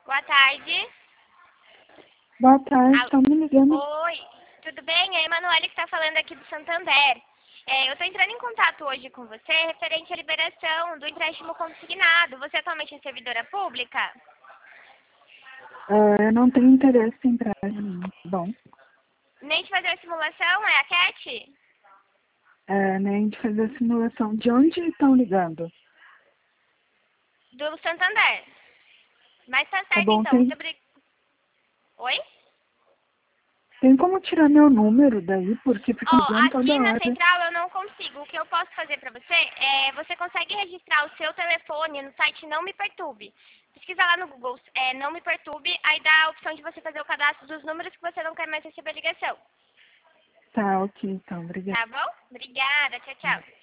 Boa tarde. Boa tarde, estão me ligando. Oi, tudo bem? É a Emanuele que está falando aqui do Santander. Eu estou entrando em contato hoje com você referente à liberação do empréstimo consignado. Você atualmente é servidora pública? Eu não tenho interesse em empréstimo. Bom, Nem de fazer a simulação, é a Cat? nem de fazer a simulação. De onde estão ligando? Do Santander. Mas tá Tá certo bom, então, muito obrigada. Oi? tem como tirar meu número daí, porque fica ligando toda Aqui na hora. central eu não consigo. O que eu posso fazer pra você é, você consegue registrar o seu telefone no site Não Me Perturbe. Pesquisa lá no Google, Não Me Perturbe, aí dá a opção de você fazer o cadastro dos números que você não quer mais receber ligação. Tá, ok, então, obrigada. Tá bom? Obrigada, tchau, tchau.